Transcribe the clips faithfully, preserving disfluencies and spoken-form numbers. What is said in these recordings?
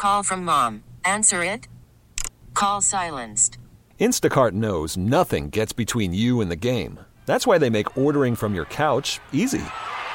call from mom. Answer it. Call silenced. Instacart knows nothing gets between you and the game. That's why they make ordering from your couch easy.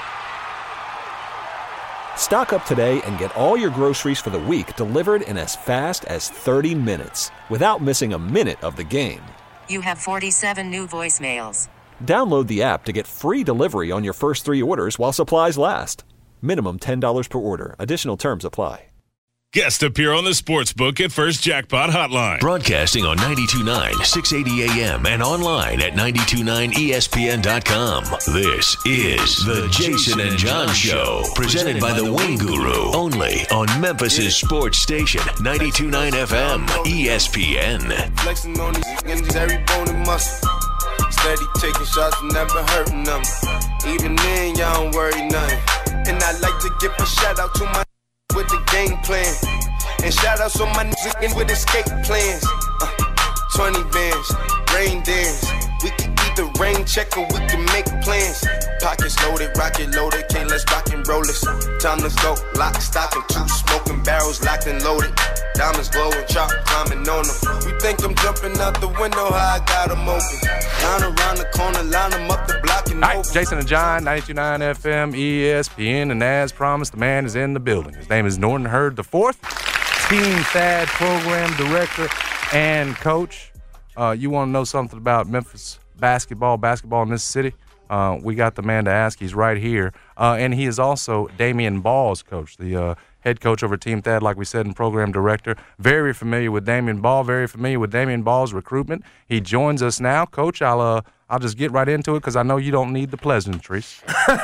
Stock up today and get all your groceries for the week delivered in as fast as thirty minutes without missing a minute of the game. You have forty-seven new voicemails. Download the app to get free delivery on your first three orders while supplies last. Minimum ten dollars per order. Additional terms apply. Guest appear on the Sportsbook at First Jackpot Hotline. Broadcasting on ninety-two point nine, six eighty A M and online at nine two nine E S P N dot com. This is The Jason and John Show, presented by the Wing Guru, only on Memphis' sports station, ninety-two point nine F M, E S P N. Flexing on these niggas, every bone and muscle. Steady taking shots, never hurting them. Even then, y'all don't worry nothing. And I like to give a shout out to my with the game plan. And shout outs on my niggas with escape plans. Uh, twenty bands, rain dance. We can either rain check or we can make plans. Pockets loaded, rocket loaded, okay, let's rock and roll this. Time to go, lock, stock, and two smoking barrels locked and loaded. Diamonds glowing, chop climbing on them. You think I'm jumping out the window, how I got them open. Down around the corner, line them up the block and All right, over. Jason and John, ninety-two point nine F M, E S P N, and as promised, the man is in the building. His name is Norton Hurd the fourth, Team Thad Program Director and Coach. Uh, you want to know something about Memphis basketball, basketball in this city? Uh, we got the man to ask. He's right here. Uh, and he is also Damian Ball's coach, the uh, head coach over Team Thad, like we said, and program director. Very familiar with Damian Ball, very familiar with Damian Ball's recruitment. He joins us now. Coach, I'll uh, I'll just get right into it because I know you don't need the pleasantries.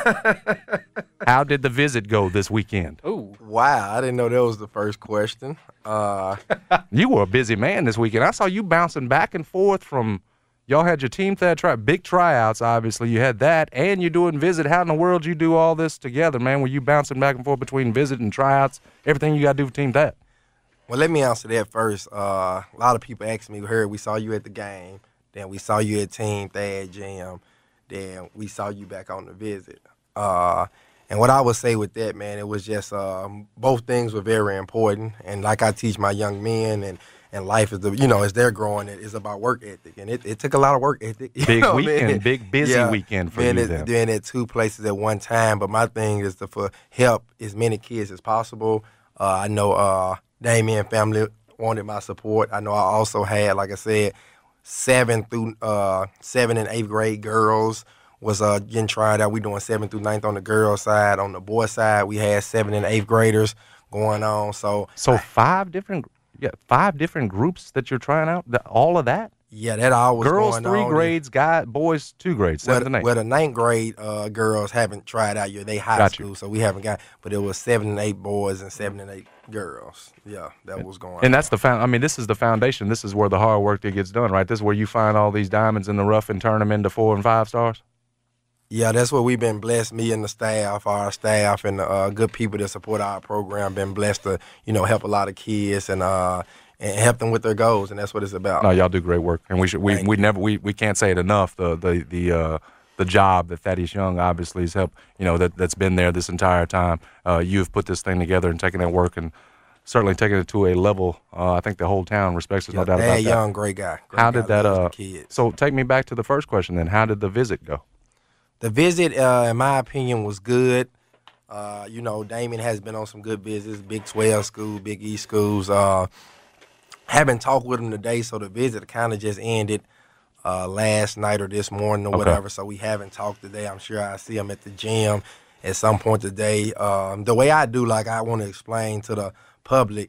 How did the visit go this weekend? Ooh. Wow, I didn't know that was the first question. Uh, you were a busy man this weekend. I saw you bouncing back and forth from y'all had your Team Thad try big tryouts, obviously. You had that, and you're doing visit. How in the world you do all this together, man? Were you bouncing back and forth between visit and tryouts, everything you got to do for Team Thad? well, let me answer that first. Uh, a lot of people ask me, we heard we saw you at the game, then we saw you at Team Thad Jam, then we saw you back on the visit. Uh, and what I would say with that, man, it was just um, both things were very important. And like I teach my young men, and And life is the, you know, as they're growing, it is about work ethic, and it, it took a lot of work ethic. You big know, weekend, man. big busy yeah, weekend for being you. At, then. Doing at two places at one time, but my thing is to for help as many kids as possible. Uh, I know uh, Damian family wanted my support. I know I also had, like I said, seven through uh, seven and eighth grade girls was uh, getting tried out. We doing seven through ninth on the girls side. On the boys side, we had seven and eighth graders going on. So, so I, five different. Yeah, five different groups that you're trying out. The, all of that. Yeah, that all was girls going three on. grades, guys, boys two grades, seventh well, and eighth. Well, the ninth grade uh, girls haven't tried out yet. They high got school, you. so we haven't got. But it was seven and eight boys and seven and eight girls. Yeah, that was going. And on. that's the found. I mean, this is the foundation. This is where the hard work that gets done, right? This is where you find all these diamonds in the rough and turn them into four and five stars. Yeah, that's what we've been blessed. Me and the staff, our staff, and the uh, good people that support our program, been blessed to you know help a lot of kids and. Uh, And help them with their goals, and that's what it's about. No, y'all do great work, and we should we, Thank we you. never we, we can't say it enough. The the the uh, the job that Thaddeus Young obviously has helped. You know that that's been there this entire time. Uh, you've put this thing together and taken that work and certainly taken it to a level. Uh, I think the whole town respects us, Yeah, no doubt Thad about that. Young, great guy. Great How guy, did that? loves Uh, the kids. so take me back to the first question then. How did the visit go? The visit, uh, in my opinion, was good. Uh, you know, Damian has been on some good visits, Big twelve schools, Big East schools. Uh, haven't talked with him today, so the visit kind of just ended uh, last night or this morning or Okay. whatever. So we haven't talked today. I'm sure I see him at the gym at some point today. Um, the way I do, like I want to explain to the public,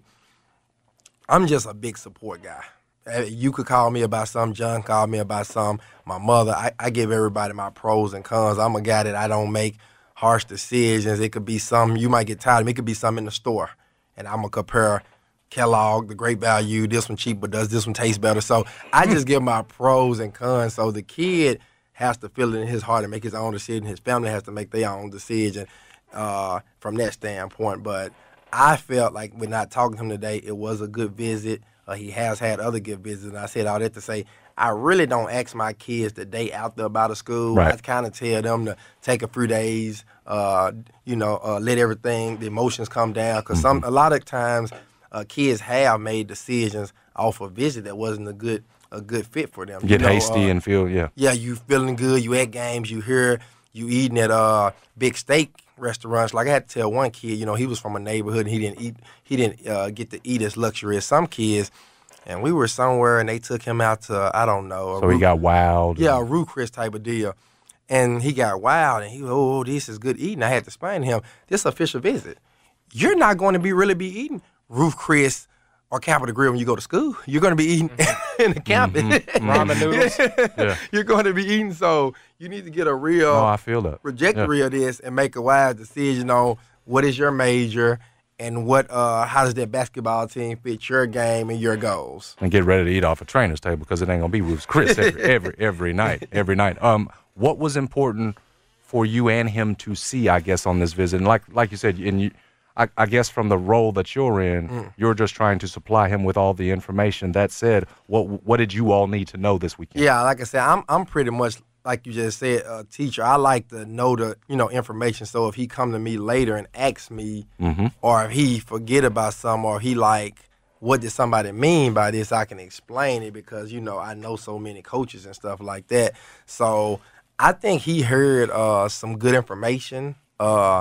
I'm just a big support guy. Uh, You could call me about something. John called me about something. My mother, I, I give everybody my pros and cons. I'm a guy that I don't make harsh decisions. It could be something you might get tired of. It could be something in the store, and I'm going to compare Kellogg, the great value, this one cheap, but does this one taste better? So I just give my pros and cons. So the kid has to feel it in his heart and make his own decision. His family has to make their own decision uh, from that standpoint. But I felt like when not talking to him today, it was a good visit. Uh, he has had other good visits. And I said all that to say, I really don't ask my kids the day out there about a school. Right. I kind of tell them to take a few days, uh, you know, uh, let everything, the emotions come down. Because some a lot of times uh, kids have made decisions off a visit that wasn't a good a good fit for them. Get you know, hasty uh, and feel yeah. Yeah, you feeling good. You at games. You hear you eating at uh big steak restaurants. Like I had to tell one kid, you know, he was from a neighborhood and he didn't eat. He didn't uh, get to eat as luxury as some kids. And we were somewhere and they took him out to I don't know. So he got wild. Yeah, a Ruth Chris type of deal. And he got wild and he was, oh, this is good eating. I had to explain to him, this official visit. You're not going to be really be eating Ruth Chris or Capitol Grill when you go to school. You're going to be eating in the campus. Mm-hmm. Ramen noodles. Yeah. You're going to be eating, so you need to get a real No, I feel that. trajectory Yeah. of this and make a wise decision on what is your major and what uh, how does that basketball team fit your game and your goals. And get ready to eat off a trainer's table because it ain't gonna be Ruth's Chris every every every night. Every night. Um, what was important for you and him to see, I guess, on this visit? And like like you said, and you, I, I guess from the role that you're in, Mm. you're just trying to supply him with all the information. That said, what what did you all need to know this weekend? Yeah, like I said, I'm I'm pretty much like you just said, a teacher. I like to know the you know information. So if he come to me later and asks me, Mm-hmm. or if he forget about something, or he like, what did somebody mean by this? I can explain it because you know I know so many coaches and stuff like that. So I think he heard uh, some good information. Uh,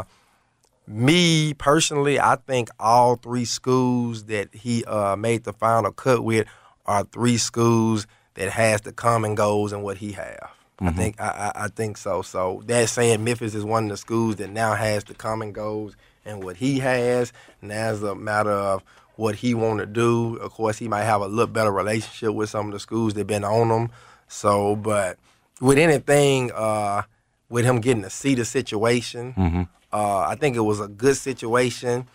me personally, I think all three schools that he uh, made the final cut with are three schools that has the common goals and what he have. I think I, I, I think so. So that saying Memphis is one of the schools that now has the common goals and what he has. Now it's a matter of what he want to do. Of course, he might have a little better relationship with some of the schools that been on him. So, but with anything, uh, with him getting to see the situation, Mm-hmm. uh, I think it was a good situation.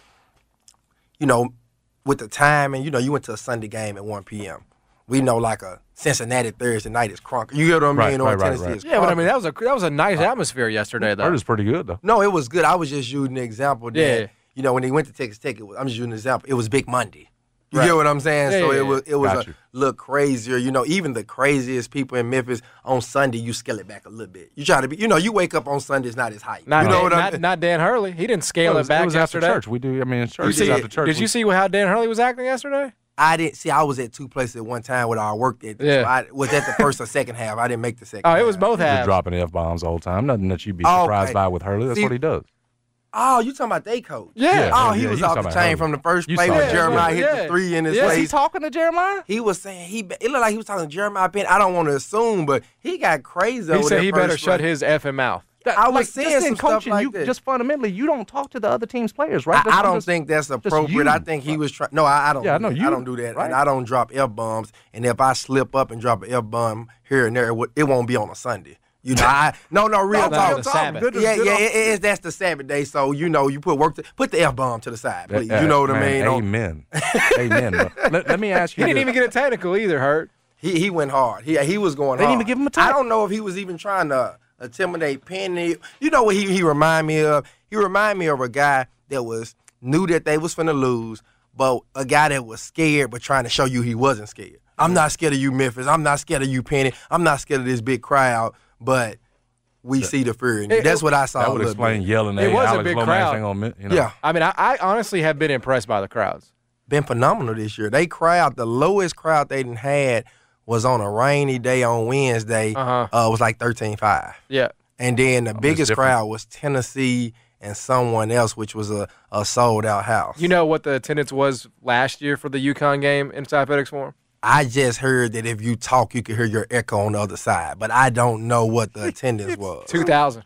You know, with the time, and you know, you went to a Sunday game at one p.m. We know like a Cincinnati Thursday night is crunk. You get what I mean? Right, or right, right, Tennessee right. is Yeah, but I crunk. mean that was a that was a nice atmosphere yesterday though. That is pretty good though. No, it was good. I was just using the example that, Yeah. you know, when he went to Texas Tech, it was, I'm just using an example. It was Big Monday. You Right. get what I'm saying? Yeah, so yeah, it was it was Got a you. little crazier. You know, even the craziest people in Memphis on Sunday, you scale it back a little bit. You try to be, you know, you wake up on Sunday, it's not as hype. Not, you know Dan, what not, I'm not Dan Hurley. He didn't scale It it, was, back it was after yesterday. church. We do. I mean, church You is see, after church. did you We- see how Dan Hurley was acting yesterday? I didn't see. I was at two places at one time with our work. At, Yeah. so I was that the first or second half. I didn't make the second. Oh, it was half. both He was halves. dropping F bombs the whole time. Nothing that you'd be Oh, surprised okay. by with Hurley. That's See- what he does. Oh, you talking about they coach? Yeah. Yeah. Oh, he yeah, was you off talking the about chain Hurley. from the first You play saw when it. Jeremiah hit Yeah. the three in his Yeah. Was he face. talking to Jeremiah? He was saying he. It looked like he was talking to Jeremiah Penn. I don't want to assume, but he got crazy. He over said that he first better shut play. his effing mouth. I was like, seeing just some in stuff coaching, like you that. just fundamentally you don't talk to the other team's players, right? That's I, I what I'm don't just- think that's just appropriate. you. I think he was trying. No, I, I don't. Yeah, I do know that. you, I don't do that, right? and I don't drop f bombs. And if I slip up and drop an f bomb here and there, it, would- it won't be on a Sunday. You know, I no, no, real No, talk. the Sabbath. Good to- yeah, good yeah, on- it is. That's the Sabbath day, so you know, you put work. To, put the f bomb to the side, please. Uh, you know what I man, mean? Don't- Amen. Amen. But let, let me ask He you. didn't this. even get a technical either, Hurt. He he went hard. He he was going They didn't hard. even give him a I tap. don't know if he was even trying to intimidate Penny. You know what he he remind me of? He remind me of a guy that was knew that they was finna lose, but a guy that was scared but trying to show you he wasn't scared. I'm not scared of you, Memphis. I'm not scared of you, Penny. I'm not scared of this big crowd, but we see the fear in you. It- That's what I saw. That a would little explain bit. yelling It at was a Alex big Lomax crowd. ain't gonna, you know. Yeah. I mean, I, I honestly have been impressed by the crowds. Been phenomenal this year. They crowd, the lowest crowd they done had was on a rainy day on Wednesday. Uh-huh. Uh, it was like thirteen five. Yeah. And then the biggest different. crowd was Tennessee and someone else, which was a, a sold out house. You know what the attendance was last year for the UConn game inside FedEx Forum? I just heard that if you talk, you can hear your echo on the other side, but I don't know what the attendance was. two thousand.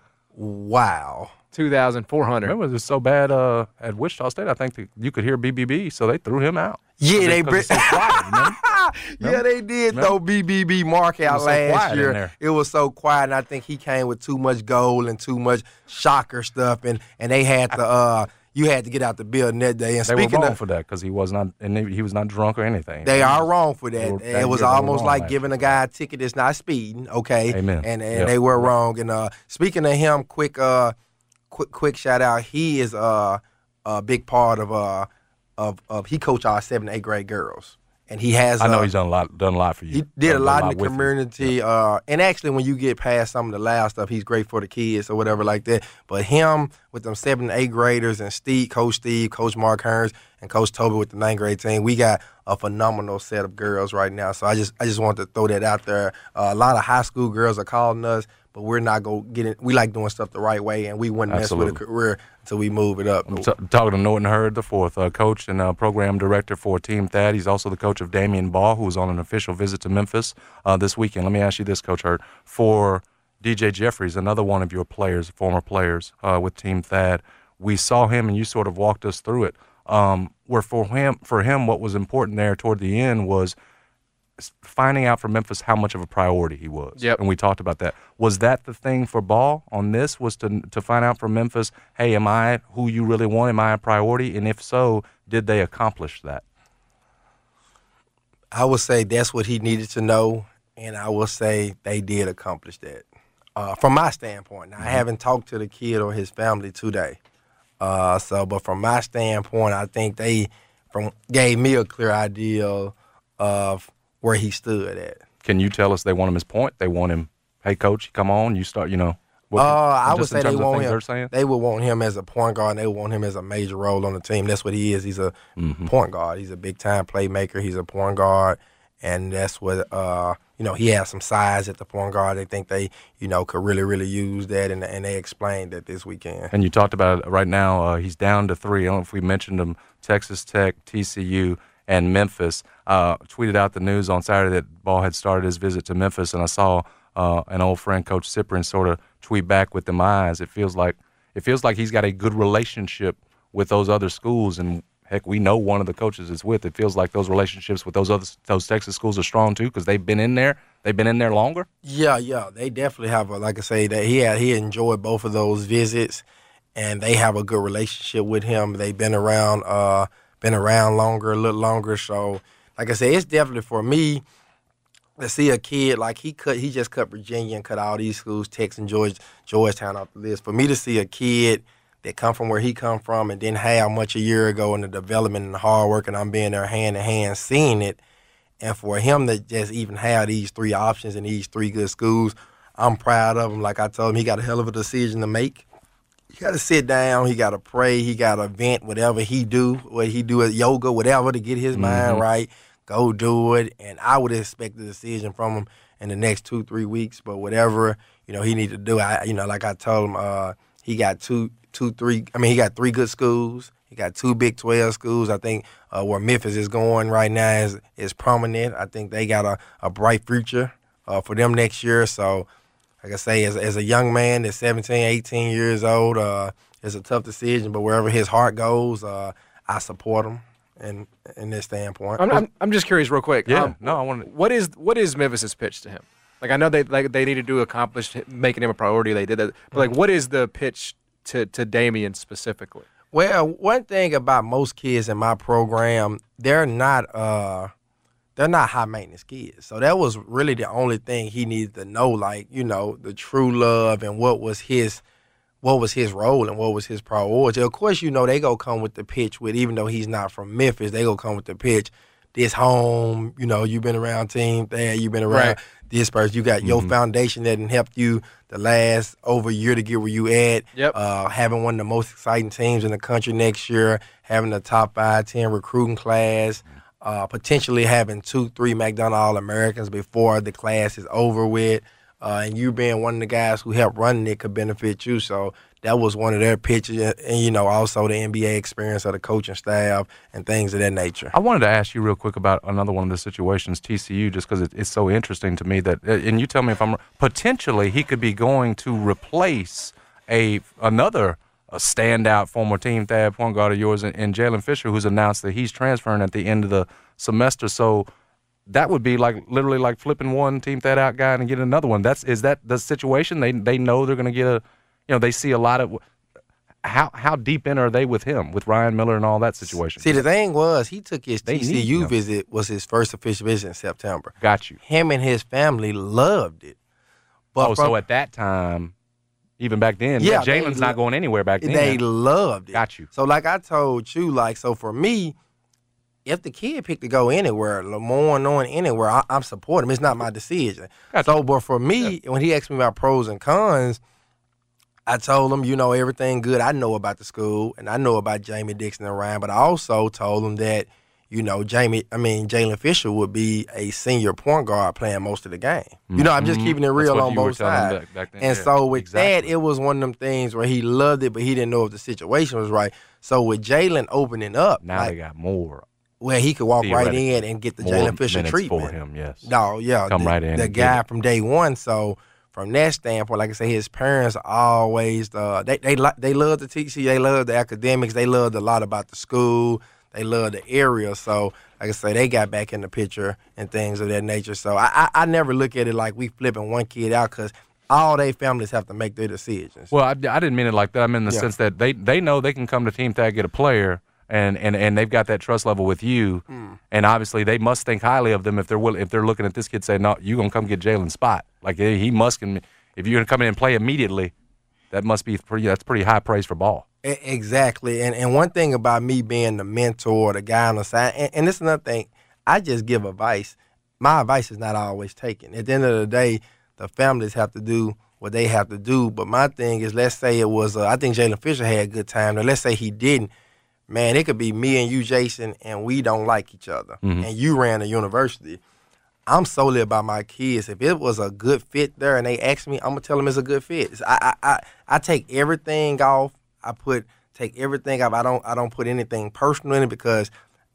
Wow. two thousand four hundred. Remember, it was so bad uh, at Wichita State. I think that you could hear B B B, so they threw him out. Yeah, they Because bring. it's so quiet, remember? Yeah, they did throw B B B Mark out was so last quiet in year. there. It was so quiet, and I think he came with too much gold and too much shocker stuff, and and they had to. Uh, you had to get out the building that day. And They were speaking wrong of, for that because he was not, and he, he was not drunk or anything. They are wrong for that. They were- that it was year they were almost wrong like last giving year. a guy a ticket that's not speeding. Okay, Amen. And and Yeah. they were wrong. And uh, speaking of him, quick uh, quick quick shout out. He is uh, a big part of uh of of he coached our seventh and eighth grade girls, and he has. I know uh, he's done a lot, done a lot for you. He did a Done lot in the with you. community, uh, and actually, when you get past some of the loud stuff, he's great for the kids or whatever like that. But him with them seven, eight graders, and Steve, Coach Steve, Coach Mark Hearns, and Coach Toby with the ninth grade team. We got a phenomenal set of girls right now. So I just I just wanted to throw that out there. Uh, a lot of high school girls are calling us, but we're not going to get it. We like doing stuff the right way, and we wouldn't Absolutely. mess with a career until we move it up. I'm t- talking to Norton Hurd the fourth, uh, coach and uh, program director for Team Thad. He's also the coach of Damian Ball, who's on an official visit to Memphis uh, this weekend. Let me ask you this, Coach Hurd. For D J Jeffries, another one of your players, former players uh, with Team Thad, we saw him and you sort of walked us through it. Um, where for him, for him, what was important there toward the end was finding out from Memphis how much of a priority he was. Yep. And we talked about that. Was that the thing for Ball on this, was to to find out from Memphis, hey, am I who you really want? Am I a priority? And if so, did they accomplish that? I would say that's what he needed to know, and I will say they did accomplish that. Uh, from my standpoint. Now, mm-hmm. I haven't talked to the kid or his family today. Uh, so, but from my standpoint, I think they from gave me a clear idea of where he stood at. Can you tell us they want him as point? They want him, hey, coach, come on, you start, you know. What, uh, I would say they want him. They would want him as a point guard. And they would want him as a major role on the team. That's what he is. He's a mm-hmm. point guard. He's a big-time playmaker. He's a point guard. And that's what, uh, you know, he has some size at the point guard. They think they, you know, could really, really use that, and, and they explained that this weekend. And you talked about it right now. Uh, he's down to three. I don't know if we mentioned him, Texas Tech, T C U, and Memphis. Uh, tweeted out the news on Saturday that Ball had started his visit to Memphis, and I saw uh, an old friend, Coach Cyprian, sort of tweet back with them eyes. It feels like it feels like he's got a good relationship with those other schools, and heck, we know one of the coaches is with. It feels like those relationships with those other those Texas schools are strong too, because they've been in there. They've been in there longer. Yeah, yeah, they definitely have a. Like I say, that he had he enjoyed both of those visits, and they have a good relationship with him. They've been around, uh, been around longer, a little longer. So, like I say, it's definitely for me to see a kid like he cut. He just cut Virginia and cut all these schools, Texas and George, Georgetown off the list. For me to see a kid that come from where he come from and didn't have much a year ago in the development and the hard work, and I'm being there hand in hand seeing it. And for him to just even have these three options in these three good schools, I'm proud of him. Like I told him, he got a hell of a decision to make. He got to sit down. He got to pray. He got to vent whatever he do, what he do at yoga, whatever, to get his mm-hmm. mind right. Go do it. And I would expect the decision from him in the next two, three weeks. But whatever, you know, he need to do, I, you know, like I told him, uh, he got two, two, three. I mean, he got three good schools. He got two Big twelve schools. I think uh, where Memphis is going right now is is prominent. I think they got a, a bright future uh, for them next year. So, like I say, as, as a young man that's seventeen, eighteen years old, uh, it's a tough decision. But wherever his heart goes, uh, I support him in in this standpoint. I'm, I'm, I'm just curious, real quick. Yeah, um, no, I want to. What is what is Memphis's pitch to him? Like, I know they like they need to do accomplish making him a priority. They did that, but like, what is the pitch to to Damian specifically? Well, one thing about most kids in my program, they're not uh, they're not high maintenance kids. So that was really the only thing he needed to know, like, you know, the true love and what was his what was his role and what was his priority. Of course, you know, they go come with the pitch with, even though he's not from Memphis, they go come with the pitch. This home, you know, you've been around Team Thad, you've been around right. this person. You got mm-hmm. your foundation that helped you the last over a year to get where you at. Yep. Uh, having one of the most exciting teams in the country next year, having a top five, ten recruiting class, uh, potentially having two, three McDonald All-Americans before the class is over with. Uh, and you being one of the guys who helped run it could benefit you. So that was one of their pitches. And, and, you know, also the N B A experience of the coaching staff and things of that nature. I wanted to ask you real quick about another one of the situations, T C U, just because it, it's so interesting to me that, and you tell me if I'm, potentially he could be going to replace a another a standout former Team Thad point guard of yours in, in Jalen Fisher, who's announced that he's transferring at the end of the semester. So that would be like literally like flipping one Team Thad out guy and getting another one. That's is that the situation? They they know they're going to get a, you know, they see a lot of. How how deep in are they with him, with Ryan Miller and all that situation? See, the thing was, he took his they T C U visit, was his first official visit in September. Got you. Him and his family loved it. But oh, from, so at that time, even back then, yeah, Jalen's not going anywhere back then. They loved it. Got you. So like I told you, like, so for me, if the kid picked to go anywhere, Lamar knowing anywhere, I, I'm supporting him. It's not my decision. Gotcha. So, but for me, yeah. when he asked me about pros and cons, I told him, you know, everything good I know about the school, and I know about Jamie Dixon and Ryan, but I also told him that, you know, Jamie, I mean, Jalen Fisher would be a senior point guard playing most of the game. Mm-hmm. You know, I'm just keeping it real on both sides. Back, back then, and yeah, so with exactly. that, it was one of them things where he loved it, but he didn't know if the situation was right. So with Jalen opening up, now like, they got more. Well, he could walk right in and get the Jalen Fisher treatment. For him, yes. No, yeah. Come the, right in. The guy from day one. So from that standpoint, like I say, his parents always uh, they they they love to teach you. They love the academics. They loved a lot about the school. They love the area. So like I say, they got back in the picture and things of that nature. So I I, I never look at it like we flipping one kid out because all they families have to make their decisions. Well, I, I didn't mean it like that. I mean in the yeah. sense that they they know they can come to Team Tag, get a player. And, and and they've got that trust level with you, mm. and obviously they must think highly of them if they're will, if they're looking at this kid saying, no, you're gonna come get Jalen's spot. Like he must can, if you're gonna come in and play immediately, that must be pretty. That's pretty high praise for ball. Exactly, and and one thing about me being the mentor, the guy on the side, and, and this is another thing, I just give advice. My advice is not always taken. At the end of the day, the families have to do what they have to do. But my thing is, let's say it was, uh, I think Jalen Fisher had a good time. Now let's say he didn't. Man, it could be me and you, Jason, and we don't like each other. Mm-hmm. And you ran a university. I'm solely about my kids. If it was a good fit there and they ask me, I'm going to tell them it's a good fit. I, I, I, I take everything off. I put take everything off. I don't I don't put anything personal in it because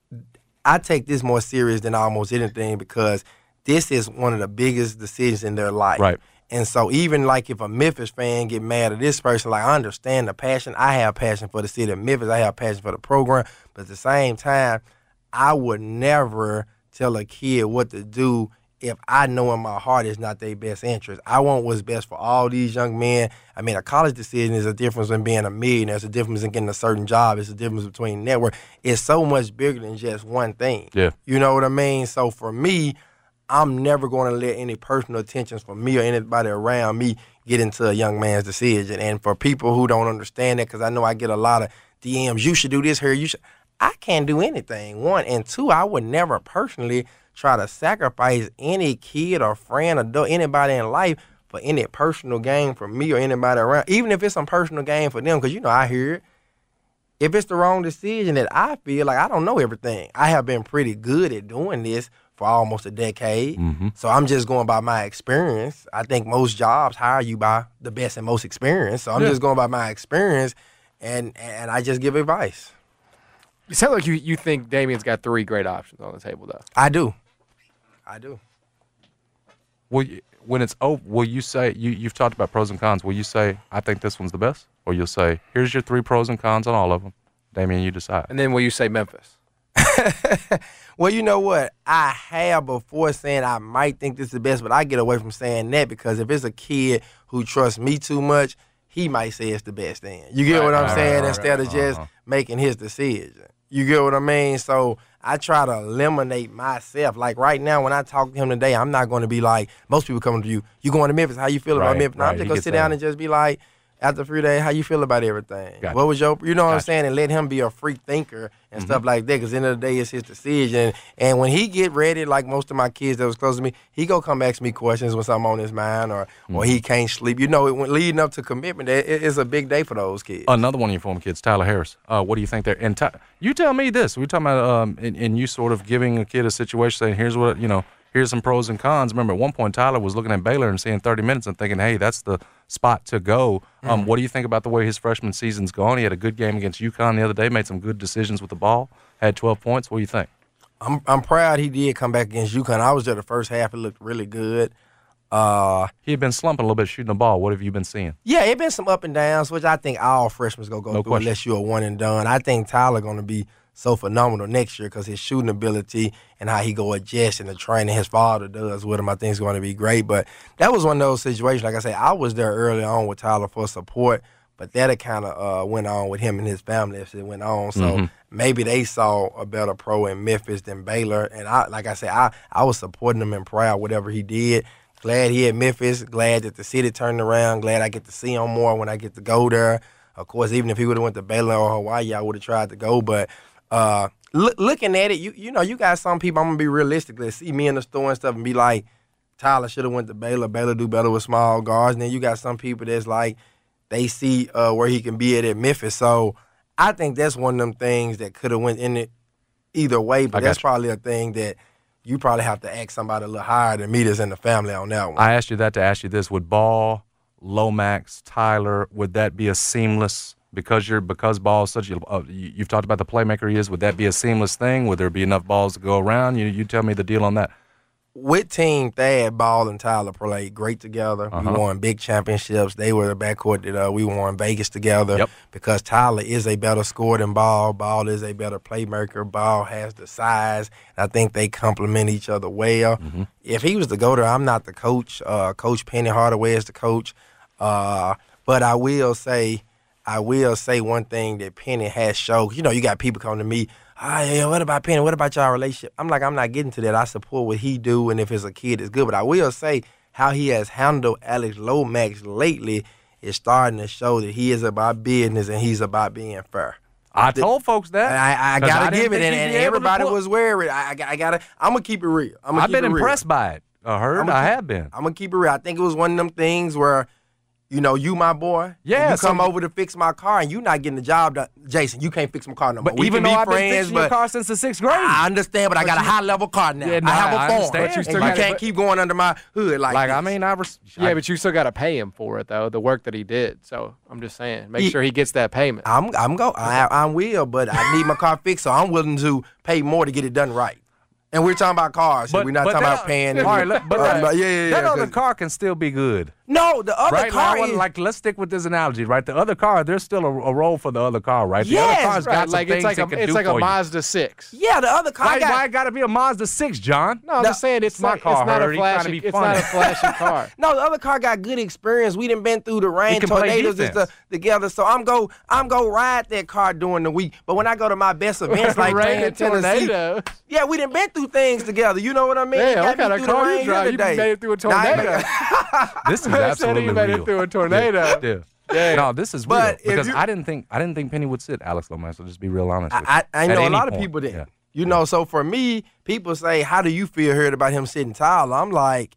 I take this more serious than almost anything because this is one of the biggest decisions in their life. Right. And so even like if a Memphis fan get mad at this person, like I understand the passion. I have passion for the city of Memphis. I have passion for the program. But at the same time, I would never tell a kid what to do if I know in my heart it's not their best interest. I want what's best for all these young men. I mean, a college decision is a difference in being a millionaire. It's a difference in getting a certain job. It's a difference between network. It's so much bigger than just one thing. Yeah. You know what I mean? So for me, I'm never going to let any personal attentions from me or anybody around me get into a young man's decision. And for people who don't understand that, because I know I get a lot of D Ms, you should do this here, you should. I can't do anything, one. And two, I would never personally try to sacrifice any kid or friend or do anybody in life for any personal gain for me or anybody around, even if it's some personal gain for them, because, you know, I hear it. If it's the wrong decision that I feel like I don't know everything. I have been pretty good at doing this for almost a decade. Mm-hmm. So I'm just going by my experience. I think most jobs hire you by the best and most experience. So I'm yeah. just going by my experience, and and I just give advice. You sound like you, you think Damian's got three great options on the table, though. I do. I do. Will you, when it's over, will you say, you, you've talked about pros and cons, will you say, I think this one's the best? Or you'll say, here's your three pros and cons on all of them. Damian, you decide. And then will you say Memphis? Well, you know what? I have before saying I might think this is the best, but I get away from saying that because if it's a kid who trusts me too much, he might say it's the best thing. You get right, what I'm right, saying? Right, Instead right, of just uh-huh. making his decision. You get what I mean? So I try to eliminate myself. Like right now, when I talk to him today, I'm not going to be like, most people coming to you, you going to Memphis, how you feel right, about Memphis? No, right. I'm just going to sit down and just be like, after a few days, how you feel about everything? Gotcha. What was your, you know what gotcha. I'm saying? And let him be a free thinker and mm-hmm. stuff like that, because at the end of the day, it's his decision. And when he get ready, like most of my kids that was close to me, he go come ask me questions when something on his mind or, mm-hmm. or he can't sleep. You know, it, when leading up to commitment, it, it's a big day for those kids. Another one of your former kids, Tyler Harris. Uh, what do you think there? And Ty, you tell me this. We're talking about, um, and, and you sort of giving a kid a situation saying, here's what, you know, here's some pros and cons. Remember, at one point, Tyler was looking at Baylor and seeing thirty minutes and thinking, hey, that's the spot to go. Um, mm. What do you think about the way his freshman season's gone? He had a good game against UConn the other day, made some good decisions with the ball, had twelve points. What do you think? I'm I'm proud he did come back against UConn. I was there the first half. It looked really good. Uh, he had been slumping a little bit shooting the ball. What have you been seeing? Yeah, it been some up and downs, which I think all freshmen going to go no through question. Unless you're a one and done. I think Tyler going to be so phenomenal next year because his shooting ability and how he go adjust and the training his father does with him, I think is going to be great. But that was one of those situations. Like I say, I was there early on with Tyler for support, but that kind of uh, went on with him and his family as it went on. So mm-hmm. maybe they saw a better pro in Memphis than Baylor. And I, like I said, I, I was supporting him and proud whatever he did. Glad he at Memphis. Glad that the city turned around. Glad I get to see him more when I get to go there. Of course, even if he would have went to Baylor or Hawaii, I would have tried to go. But uh, look, looking at it, you you know, you got some people, I'm going to be realistic. They see me in the store and stuff and be like, Tyler should have went to Baylor. Baylor do better with small guards. And then you got some people that's like, they see uh, where he can be at at Memphis. So I think that's one of them things that could have went in it either way, but that's you. probably a thing that you probably have to ask somebody a little higher than me that's in the family on that one. I asked you that to ask you this. Would Ball, Lomax, Tyler, would that be a seamless because you're because Ball is such a uh, you've talked about the playmaker he is, would that be a seamless thing? Would there be enough balls to go around? You you tell me the deal on that. With Team Thad, Ball and Tyler played great together. Uh-huh. We won big championships. They were the backcourt that uh, we won Vegas together yep. because Tyler is a better scorer than Ball. Ball is a better playmaker. Ball has the size. I think they complement each other well. Mm-hmm. If he was to go there, I'm not the coach. Uh, coach Penny Hardaway is the coach. Uh, but I will say, I will say one thing that Penny has showed. You know, you got people coming to me, ah, yeah, what about Penny? What about y'all relationship? I'm like, I'm not getting to that. I support what he do, and if it's a kid, it's good. But I will say how he has handled Alex Lomax lately is starting to show that he is about business and he's about being fair. I told folks that. I, I gotta I give it, and, and everybody was worried. I, I gotta. I'm gonna keep it real. I'm gonna I've keep been it real. impressed by it. I heard. I keep, have been. I'm gonna keep it real. I think it was one of them things where, you know, you my boy. Yeah, you come so, over to fix my car, and you not getting the job done. Jason, you can't fix my car no more. But we even can though be I've friends, been fixing but your car since the sixth grade. I understand, but, but I got you, a high level car now. Yeah, no, I have a I phone, understand. but you, still and you can't keep going under my hood like. Like this. I mean, I res- yeah, I, but you still got to pay him for it though, the work that he did. So I'm just saying, make he, sure he gets that payment. I'm I'm go. I, I will, but I need my car fixed, so I'm willing to pay more to get it done right. And we're talking about cars. But, we're not but talking that, about paying. All right, look, but uh, that, yeah, yeah, yeah. That other car can still be good. No, the other right car now, is like let's stick with this analogy, right? The other car, there's still a, a role for the other car, right? The yes, other car's right. got some like things it's like it a, can it's do like for a you. Mazda six. Yeah, the other car. Why, got, why got to be a Mazda six, John? No, I'm no, just saying it's my not, car it's not heard. a flashy. He's trying to be it's funny. not a flashy car. No, the other car got good experience. We done been through the rain, can play tornadoes and defense. stuff together. So I'm go, I'm go ride that car during the week. But when I go to my best events like Rain playing and Tennessee, tornado. yeah, we done been through things together. You know what I mean? Damn, Got what kind me of through the car rain you drive? here You today. made it through a Nah, I tornado. This is I said absolutely he made real. it through a tornado. Yeah. Yeah. yeah. No, this is real But if because you- I didn't think I didn't think Penny would sit Alex Lomax. So just be real honest. With you. I, I At know a any lot of point. people didn't. Yeah. You know, so for me, people say, how do you feel heard about him sitting Tyler? I'm like,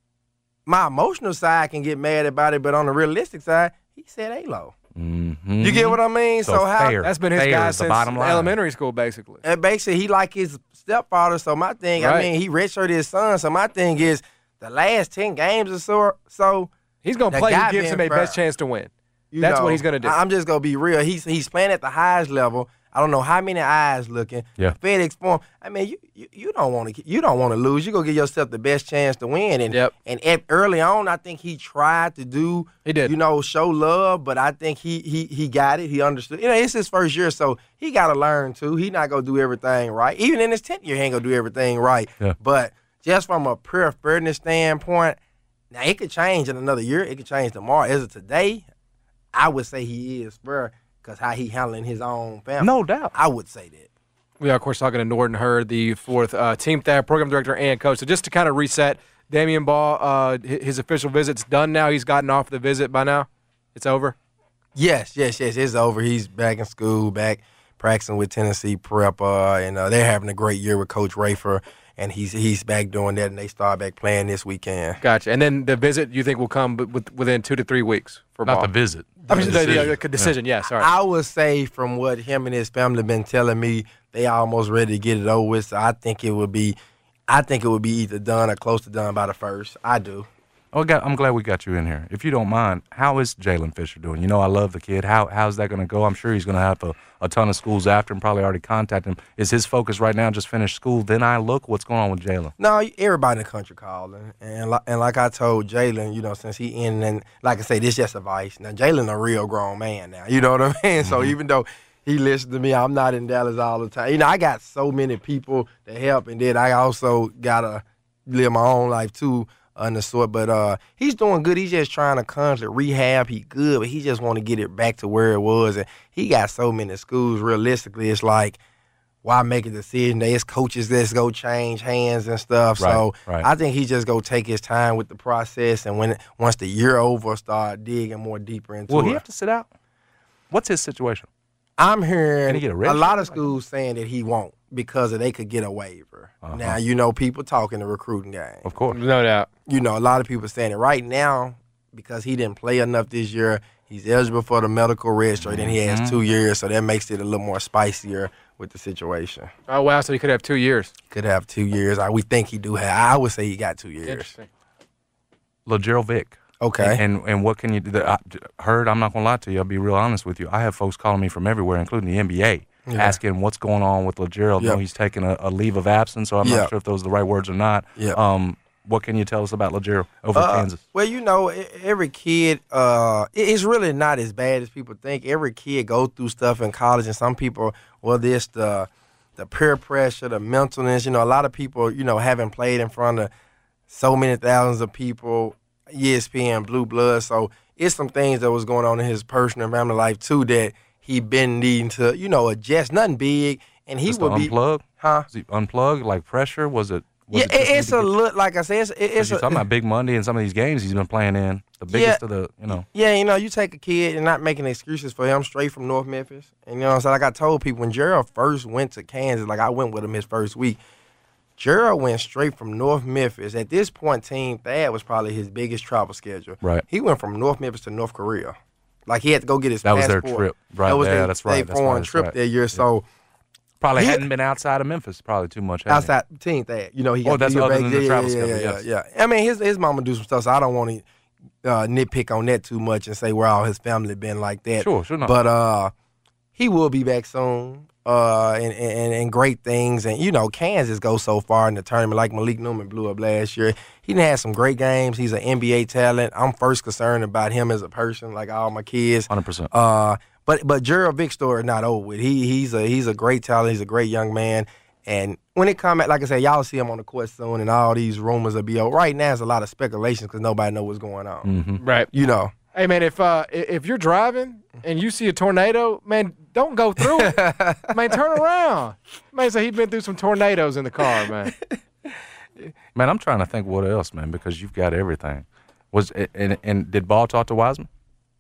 my emotional side can get mad about it, but on the realistic side, he said A-Lo. Mm-hmm. You get what I mean? So, So, how fair. That's been his Fair guy is the since bottom line. elementary school, basically. and basically he like his stepfather. So my thing, I Right. mean, he redshirted his son. So my thing is the last ten games or so. So He's gonna The play guy who gives him being a best fair. chance to win. you That's know, what he's gonna do. I- I'm just gonna be real. He's he's playing at the highest level. I don't know how many eyes looking. Yeah. FedEx Forum. I mean, you you, you don't want to you don't want to lose. You go give yourself the best chance to win. And Yep. and at, early on, I think he tried to do. He did. You know, show love, but I think he he he got it. He understood. You know, it's his first year, so he got to learn too. He not gonna do everything right. Even in his tenth year, he ain't gonna do everything right. Yeah. But just from a pure fairness standpoint, now it could change in another year. It could change tomorrow. As of today, I would say he is fair because how he handling his own family. No doubt. I would say that. We are, of course, talking to Norton Hurd, the fourth uh, Team Thad program director and coach. So just to kind of reset, Damian Ball, uh, hi- his official visit's done now. He's gotten off the visit by now. It's over. Yes, yes, yes. It's over. He's back in school, back practicing with Tennessee Prep, uh, and uh, they're having a great year with Coach Rafer, and he's he's back doing that, and they start back playing this weekend. Gotcha. And then the visit, you think will come b- with, within two to three weeks for Not Ball? the visit. I mean, the, the, decision. the decision. Yeah. Sorry. I would say from what him and his family been telling me, they almost ready to get it over with. So I think it would be, I think it would be either done or close to done by the first. I do. Oh, God, I'm glad we got you in here. If you don't mind, how is Jalen Fisher doing? You know, I love the kid. How How's that going to go? I'm sure he's going to have a, a ton of schools after him, probably already contacted him. Is his focus right now just finish school, then I look? What's going on with Jalen? No, everybody in the country calling, and like, and like I told Jalen, you know, since he in, and like I say, this just advice. Now Jalen a real grown man now. You know what I mean? So even though he listens to me, I'm not in Dallas all the time. You know, I got so many people to help, and then I also gotta live my own life too. On the sort, but uh, he's doing good. He's just trying to constantly rehab. He good, but he just want to get it back to where it was. And he got so many schools. Realistically, it's like, why make a decision? There's coaches that's go change hands and stuff. Right, so right. I think he just go take his time with the process, and when once the year over, start digging more deeper into Will it. he have to sit out? What's his situation? I'm hearing Can he get a a red lot shirt? of schools saying that he won't because they could get a waiver. Uh-huh. Now you know people talking the recruiting game. Of course. No doubt. You know, a lot of people saying it right now. because he didn't play enough this year, he's eligible for the medical registry, and he has Mm-hmm. two years, so that makes it a little more spicier with the situation. Oh, wow. So he could have two years. Could have two years. I, we think he do have. I would say he got two years. Interesting. LaGerald Vick. Okay. And and what can you do? I heard, I'm not going to lie to you. I'll be real honest with you. I have folks calling me from everywhere, including the N B A, Yeah. asking what's going on with LaGerald. Yep. No, he's taking a, a leave of absence, so I'm Yep. not sure if those are the right words or not. Yep. Um, what can you tell us about LaGerald over at Uh, Kansas? Well, you know, e- every kid, uh, it- it's really not as bad as people think. Every kid go through stuff in college, and some people, whether it's the the peer pressure, the mentalness, you know, a lot of people, you know, haven't played in front of so many thousands of people, E S P N, Blue Blood. So it's some things that was going on in his personal and family life too that he been needing to, you know, adjust. Nothing big, and he Just would to be, unplug? huh? Was he unplugged, like pressure? Was it? Was Yeah, it just it, it's need a to get- look like I said. It's, it- 'cause it's you're a, talking about Big Monday and some of these games he's been playing in. The biggest of the, you know. Yeah, you know, you take a kid and not making excuses for him straight from North Memphis. And you know what I'm saying? Like I told people, when Gerald first went to Kansas, like I went with him his first week, Gerald went straight from North Memphis. At this point, Team Thad was probably his biggest travel schedule. Right. He went from North Memphis to North Korea. Like he had to go get his That was their passport. trip. Right, That was yeah, their, that's right, their that's foreign right, that's trip right. that year. So Probably He- hadn't been outside of Memphis, probably too much. hadn't he? outside Team Thad, you know, he got Oh, that's he got other back- than the yeah, travel yeah, schedule, yeah, yes. yeah, yeah. I mean, his his mama do some stuff, so I don't want to uh, nitpick on that too much and say where all his family been like that. Sure, sure not. But uh, he will be back soon, uh, and, and and great things. And you know, Kansas goes so far in the tournament. Like Malik Newman blew up last year. He done had some great games. He's an N B A talent. I'm first concerned about him as a person, like all my kids. one hundred percent. Uh, but but Gerald Vick's story is not over with. He he's a he's a great talent. He's a great young man. And when it come at, like I said, y'all see him on the court soon, and all these rumors will be over. Right now, it's a lot of speculation because nobody knows what's going on. Mm-hmm. Right. You know. Hey, man, if uh, i- if you're driving and you see a tornado, man, don't go through it. Man, turn around. Man, so he's been through some tornadoes in the car, man. Man, I'm trying to think what else, man, because you've got everything. Was and, and did Ball talk to Wiseman?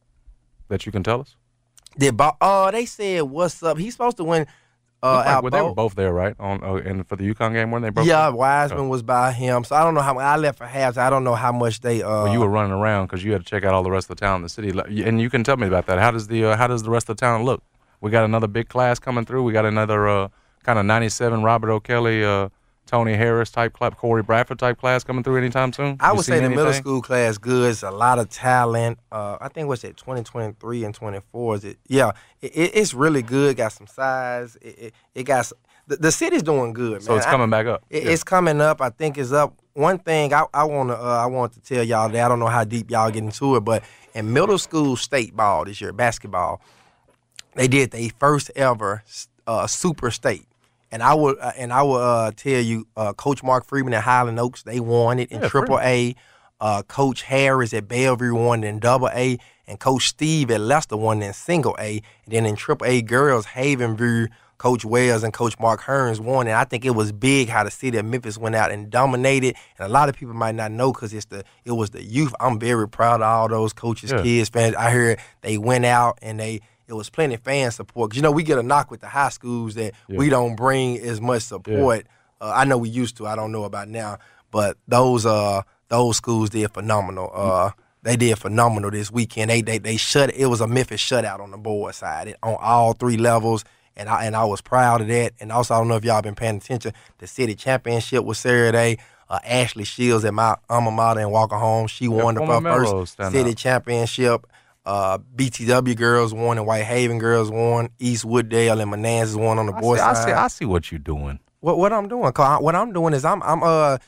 That you can tell us? Did Bo- oh, they said what's up? He's supposed to win. Uh, Looked like- out well, they were both. both there, right? On uh, and for the UConn game, weren't they? Both Yeah, there? Wiseman Okay. was by him, so I don't know how. I left for half. I don't know how much they. Uh, Well, you were running around because you had to check out all the rest of the talent in the city, Like, and you can tell me about that. How does the uh, how does the rest of the talent look? We got another big class coming through. We got another uh, kind of ninety-seven Robert O'Kelly, uh, Tony Harris type class, Corey Bradford type class coming through anytime soon. I You would seen say the middle anything? school class good. It's a lot of talent. Uh, I think what's it, twenty twenty-three and twenty-four? Is it? Yeah, it, it, it's really good. Got some size. It, it, it got some, the, the city's doing good, man. So it's I- coming back up. It, Yeah. It's coming up. I think it's up. One thing I, I want to uh, I want to tell y'all that I don't know how deep y'all get into it, but in middle school state ball this year, basketball, they did their first ever uh, super state. And I would uh, and I would uh, tell you, uh, Coach Mark Freeman at Highland Oaks, they won it in Yeah, Triple A. Uh, Coach Harris at Bellevue won it in Double A, and Coach Steve at Leicester won it in Single A. And then in Triple A girls, Havenview, Coach Wells and Coach Mark Hearns won it. I think it was big how the city of Memphis went out and dominated. And a lot of people might not know because it's the it was the youth. I'm very proud of all those coaches, Yeah. kids, fans. I heard they went out and they. It was plenty of fan support. 'Cause, you know, we get a knock with the high schools that Yeah. we don't bring as much support. Uh, I know we used to. I don't know about now. But those uh those schools did phenomenal. Uh, they did phenomenal this weekend. They they they shut. It was a Memphis shutout on the board side it, on all three levels. And I and I was proud of that. And also, I don't know if y'all been paying attention. The city championship was Saturday. Uh, Ashley Shields at my alma mater in Walker Home. She won the former first Melrose standout. city championship. Uh, B T W girls won and Whitehaven girls won. East Wooddale and Manassas won on the I boys see, I side. see. I see what you're doing. What what I'm doing? 'Cause I, what I'm doing is I'm I'm uh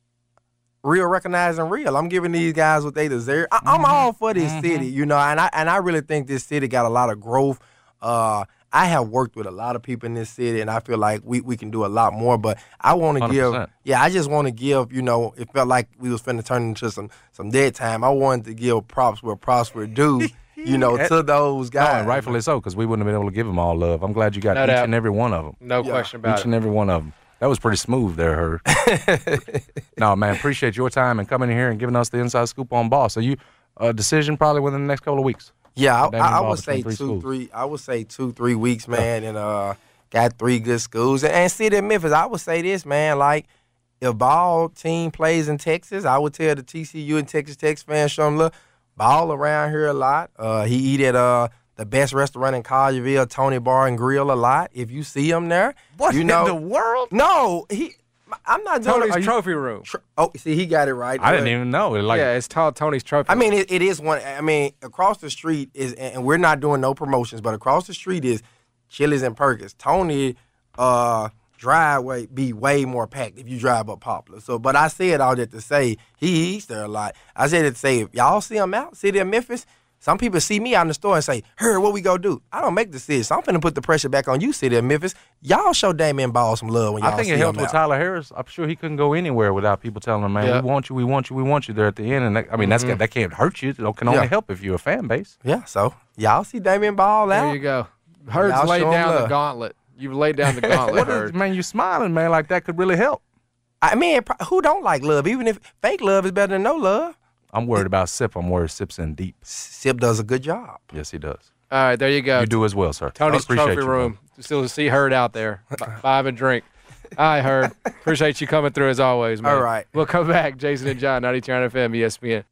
real recognizing real. I'm giving these guys what they deserve. I, I'm all for this city, you know, and I and I really think this city got a lot of growth. Uh, I have worked with a lot of people in this city, and I feel like we, we can do a lot more. But I want to one hundred give, percent. yeah, I just want to give. You know, it felt like we was finna turn into some some dead time. I wanted to give props where props were due. You know, to those No, guys. and rightfully so, because we wouldn't have been able to give them all love. I'm glad you got No each doubt. and every one of them. No Yeah. question about Each it. and every one of them. That was pretty smooth there, Herb. No, man, appreciate your time and coming in here and giving us the inside scoop on ball. So you, a decision probably within the next couple of weeks. Yeah, I, Damian I, I Ball would say between two, three schools. three. I would say two, three weeks, man, and uh, got three good schools. And, and city of Memphis, I would say this, man. Like, if Ball team plays in Texas, I would tell the T C U and Texas Tech fans, show them, look, ball around here a lot. Uh, he eat at uh, the best restaurant in Collierville, Tony Bar and Grill, a lot. If you see him there, What you in know the world? No, he. I'm not doing Tony's it. trophy room. Tr- oh, see, he got it right. I didn't even know. It like yeah, it's called Tony's trophy. I mean, it, it is one. I mean, across the street is, and we're not doing no promotions, but across the street is Chili's and Perkins. Tony, uh, driveway be way more packed if you drive up Poplar. So, but I said all that to say he eats there a lot. I said it to say if y'all see him out, city of Memphis. Some people see me out in the store and say, "Her, what we go do?" I don't make decisions. So I'm finna put the pressure back on you, city of Memphis. Y'all show Damian Ball some love when y'all I think see it helped him with out. Tyler Harris. I'm sure he couldn't go anywhere without people telling him, "Man, Yeah. we want you, we want you, we want you." There at the end, and that, I mean, that's that can't hurt you. It can only Yeah. help if you're a fan base. Yeah, so y'all see Damian Ball out. there you go. Hurd's Y'all laid show him down the love. gauntlet. You've laid down the gauntlet, What is, Hurd. man, you smiling, man, like that could really help. I mean, it pro- who don't like love? Even if fake love is better than no love. I'm worried about Sip. I'm worried Sip's in deep. Sip does a good job. Yes, he does. All right, there you go. You do as well, sir. Tony's Appreciate trophy you, man. room. Still see Hurd out there. B- Buy him a drink. All right, Hurd. Appreciate you coming through as always, man. All right. We'll come back. Jason and John, ninety-two F M, E S P N.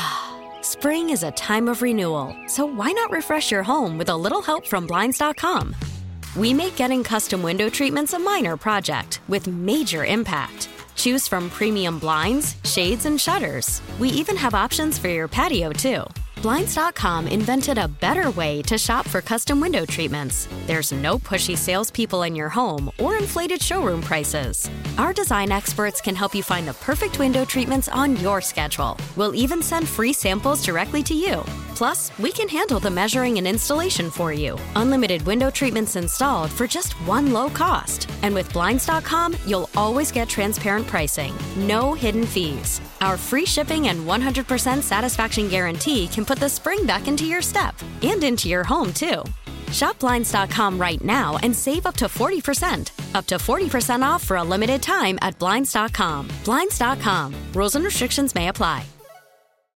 Spring is a time of renewal, so why not refresh your home with a little help from Blinds dot com? We make getting custom window treatments a minor project with major impact. Choose from premium blinds, shades, and shutters. We even have options for your patio, too. Blinds dot com invented a better way to shop for custom window treatments. There's no pushy salespeople in your home or inflated showroom prices. Our design experts can help you find the perfect window treatments on your schedule. We'll even send free samples directly to you. Plus, we can handle the measuring and installation for you. Unlimited window treatments installed for just one low cost. And with Blinds dot com, you'll always get transparent pricing. No hidden fees. Our free shipping and one hundred percent satisfaction guarantee can put the spring back into your step and into your home, too. Shop Blinds dot com right now and save up to forty percent. Up to forty percent off for a limited time at Blinds dot com. Blinds dot com. Rules and restrictions may apply.